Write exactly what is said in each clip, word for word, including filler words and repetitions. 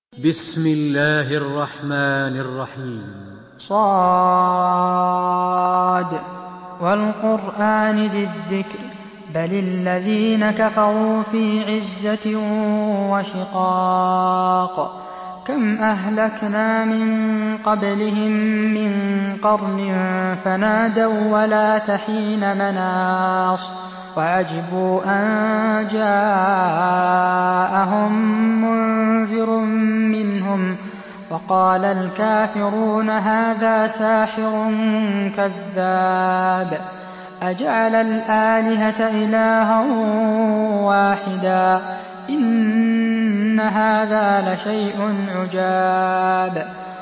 بسم الله الرحمن الرحيم صاد والقرآن ذي الذكر بل الذين كفروا في عزة وشقاق كم أهلكنا من قبلهم من قرن فنادوا ولا تحين مناص وعجبوا أن جاءهم منذر منهم وقال الكافرون هذا ساحر كذاب أجعل الآلهة إلها واحدا إن هذا لشيء عجاب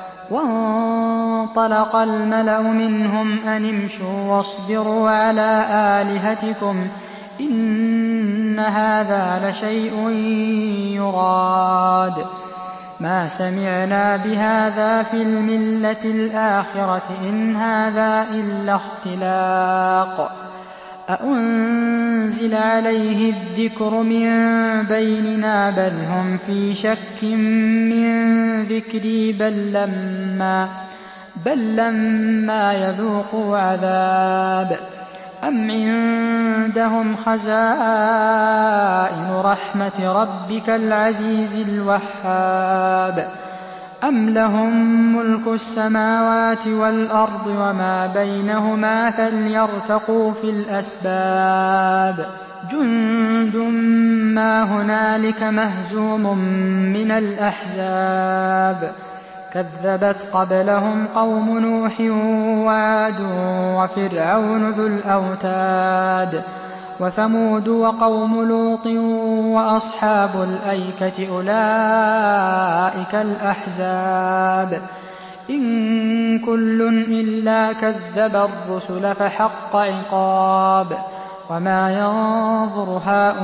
وانطلق الملأ منهم أن امشوا واصبروا على آلهتكم إن هذا لشيء يراد ما سمعنا بهذا في الملة الآخرة إن هذا إلا اختلاق أأنزل عليه الذكر من بيننا بل هم في شك من ذكري بل لما, بل لما يذوقوا عذاب أم عندهم خزائن رحمة ربك العزيز الوهاب أم لهم ملك السماوات والأرض وما بينهما فليرتقوا في الأسباب جند ما هنالك مهزوم من الأحزاب كذبت قبلهم قوم نوح وعاد وفرعون ذو الأوتاد وثمود وقوم لوط وأصحاب الأيكة أولئك الأحزاب إن كل إلا كذب الرسل فحق عقاب وما ينظر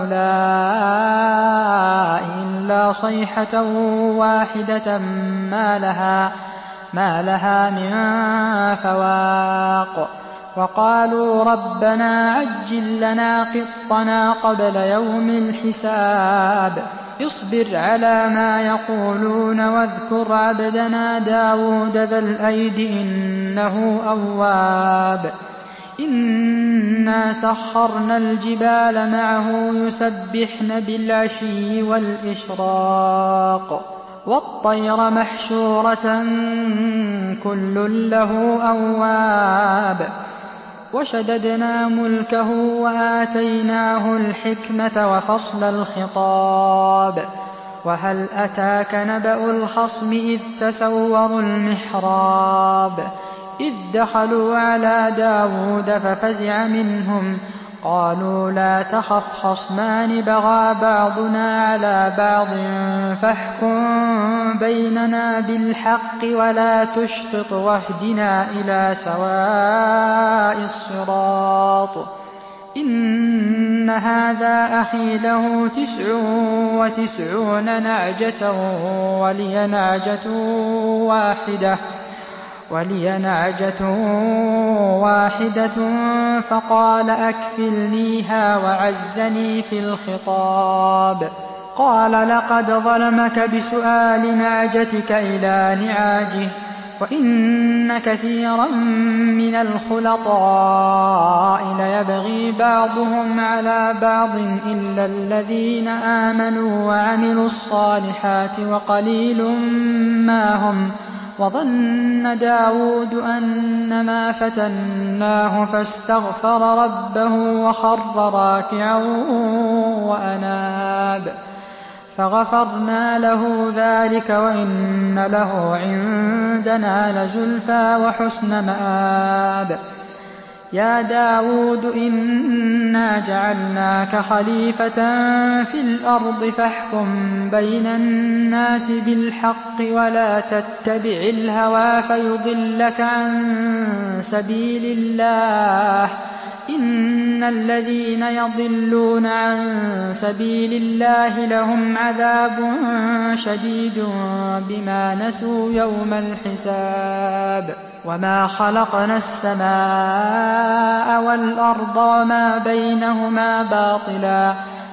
هؤلاء إلا صيحة واحدة ما لها, ما لها من فواق وقالوا ربنا عجل لنا قطنا قبل يوم الحساب اصبر على ما يقولون واذكر عبدنا داود ذا الأيد إنه أواب إنا سخرنا الجبال معه يسبحن بالعشي والإشراق والطير محشورة كل له أواب وشددنا ملكه وآتيناه الحكمة وفصل الخطاب وهل أتاك نبأ الخصم إذ تسوروا المحراب إذ دخلوا على داود ففزع منهم قالوا لا تخف خصمان بغى بعضنا على بعض فاحكم بيننا بالحق ولا تشطط واهدنا إلى سواء الصراط إن هذا أخي له تسع وتسعون نعجة ولي نعجة واحدة ولي نعجة واحدة فقال أكفلنيها وعزني في الخطاب قال لقد ظلمك بسؤال نعجتك إلى نعاجه وإن كثيرا من الخلطاء ليبغي بعضهم على بعض إلا الذين آمنوا وعملوا الصالحات وقليل ما هم وظن داود أنما فتناه فاستغفر ربه وخر راكعا وأناب فغفرنا له ذلك وإن له عندنا لزلفى وحسن مآب يا داود إنا جعلناك خليفة في الأرض فاحكم بين الناس بالحق ولا تتبع الهوى فيضلك عن سبيل الله إن الذين يضلون عن سبيل الله لهم عذاب شديد بما نسوا يوم الحساب وما خلقنا السماء والأرض وما بينهما باطلا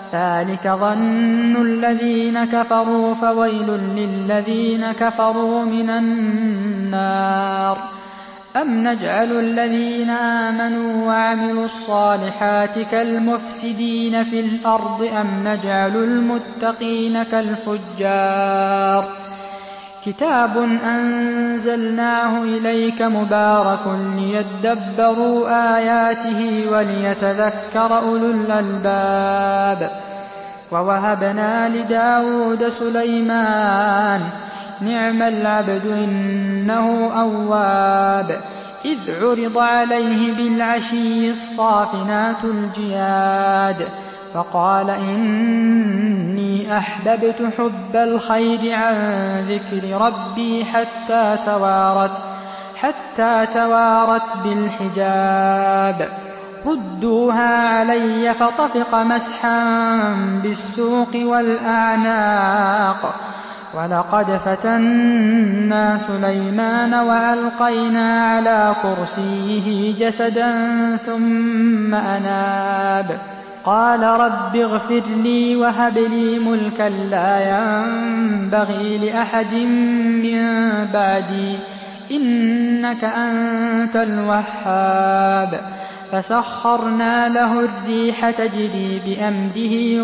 ذلك ظن الذين كفروا فويل للذين كفروا من النار. أم نجعل الذين آمنوا وعملوا الصالحات كالمفسدين في الأرض أم نجعل المتقين كالفجار. كتاب أنزلناه إليك مبارك ليدبروا آياته وليتذكر أولو الألباب. ووهبنا لداود سليمان نعم العبد إنه أواب. إذ عرض عليه بالعشي الصافنات الجياد فقال إني أحببت حب الخير عن ذكر ربي حتى توارت, حتى توارت بالحجاب. ردوها علي فطفق مسحا بالسوق والأعناق. ولقد فتنا سليمان وألقينا على كرسيه جسدا ثم أناب. قال رب اغفر لي وهب لي ملكا لا ينبغي لأحد من بعدي إنك أنت الوهاب. فسخرنا له الريح تجري بأمره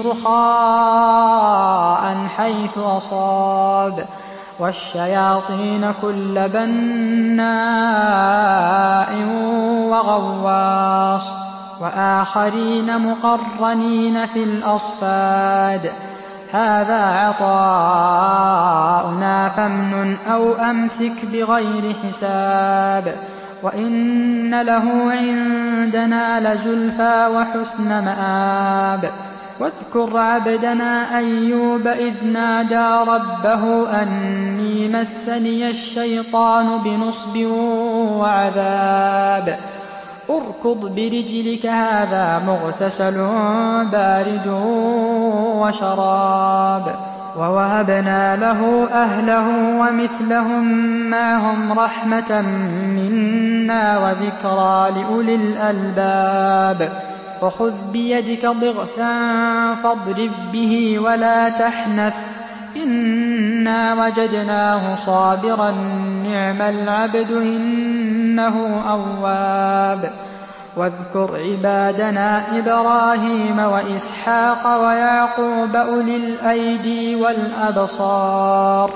رخاء حيث أصاب والشياطين كل بناء وغواص وآخرين مقرنين في الأصفاد. هذا عطاؤنا فامنن أو أمسك بغير حساب وإن له عندنا لزلفى وحسن مآب. واذكر عبدنا أيوب إذ نادى ربه أني مسني الشيطان بنصب وعذاب. اركض برجلك هذا مغتسل بارد وشراب. ووهبنا له أهله ومثلهم معهم رحمة منا وذكرى لأولي الألباب. وخذ بيدك ضغثا فاضرب به ولا تحنث إنا وجدناه صابرا نعم العبد إنه أواب. واذكر عبادنا إبراهيم وإسحاق ويعقوب أولي الأيدي والأبصار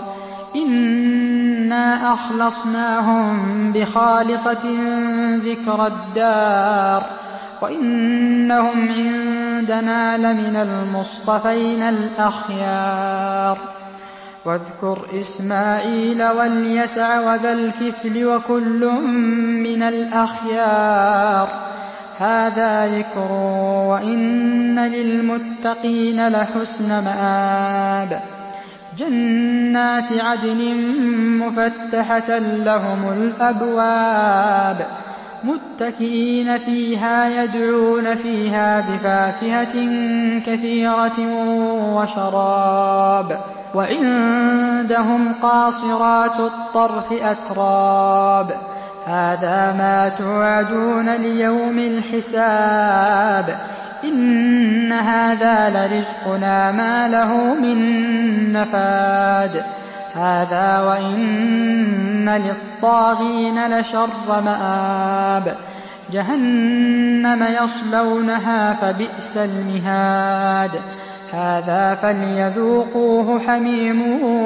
إنا أخلصناهم بخالصة ذكر الدار وإنهم عندنا لمن المصطفين الأخيار. واذكر إسماعيل واليسع وذا الكفل وكل من الأخيار. هذا ذكر وإن للمتقين لحسن مآب. جنات عدن مفتحة لهم الأبواب متكئين فيها يدعون فيها بفاكهة كثيرة وشراب. وعندهم قاصرات الطرف أتراب. هذا ما توعدون ليوم الحساب إن هذا لرزقنا ما له من نفاد. هذا وإن للطاغين لشر مآب. جهنم يصلونها فبئس المهاد. هذا فليذوقوه حميم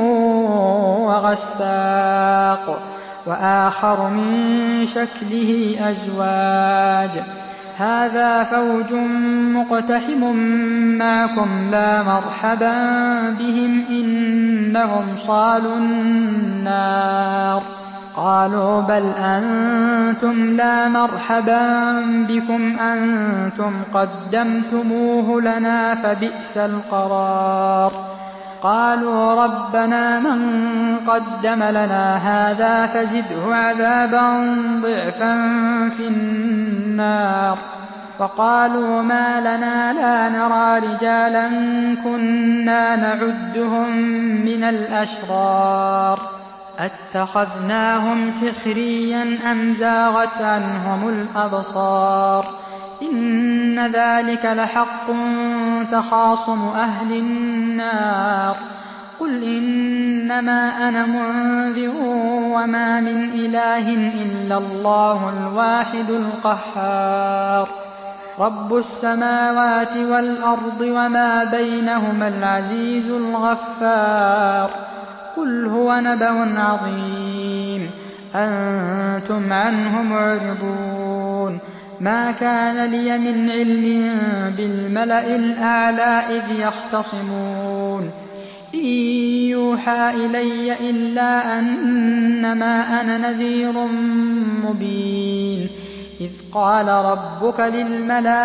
وغساق وآخر من شكله أزواج. هذا فوج مقتحم معكم لا مرحبا بهم إنهم صالوا النار. قالوا بل أنتم لا مرحبا بكم أنتم قدمتموه لنا فبئس القرار. قالوا ربنا من قدم لنا هذا فزده عذابا ضعفا في النار. فقالوا ما لنا لا نرى رجالا كنا نعدهم من الأشرار أتخذناهم سخريا أم زاغت عنهم الأبصار إن ذلك لحق تخاصم أهل النار قل إنما أنا منذر وما من إله إلا الله الواحد القهار رب السماوات والأرض وما بينهما العزيز الغفار قل هو نبأ عظيم أنتم عنه معرضون ما كان لي من علم بالملأ الأعلى إذ يختصمون إن يوحى إلي إلا أنما أنا نذير مبين إذ قال ربك للملائكة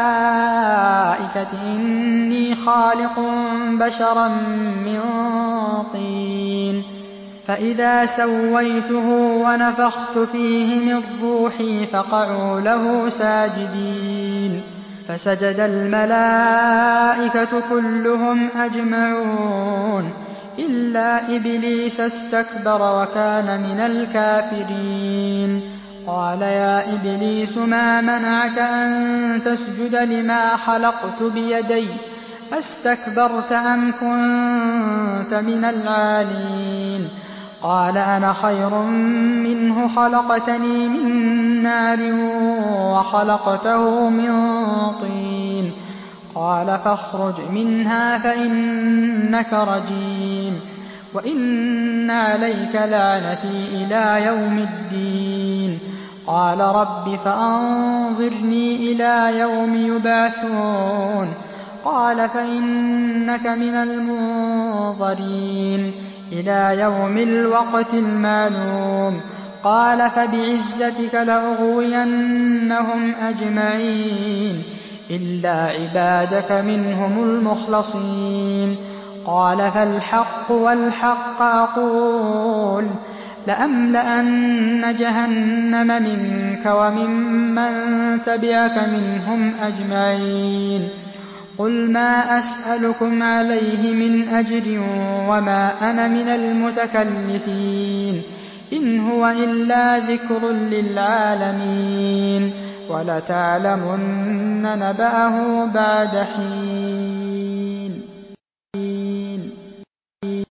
إني خالق بشرا من طين فإذا سويته ونفخت فيه من روحي فقعوا له ساجدين فسجد الملائكة كلهم أجمعون إلا إبليس استكبر وكان من الكافرين قال يا إبليس ما منعك أن تسجد لما خلقت بيدي أستكبرت أم كنت من العالين قال أنا خير منه خلقتني من نار وخلقته من طين قال فاخرج منها فإنك رجيم وإن عليك لعنتي إلى يوم الدين قال رب فأنظرني إلى يوم يبعثون قال فإنك من المنظرين إلى يوم الوقت المعلوم قال فبعزتك لأغوينهم أجمعين إلا عبادك منهم المخلصين قال فالحق والحق أقول لأملأن جهنم منك وممن تبعك منهم أجمعين قل ما أسألكم عليه من أجر وما أنا من المتكلفين إن هو إلا ذكر للعالمين ولتعلمن نبأه بعد حين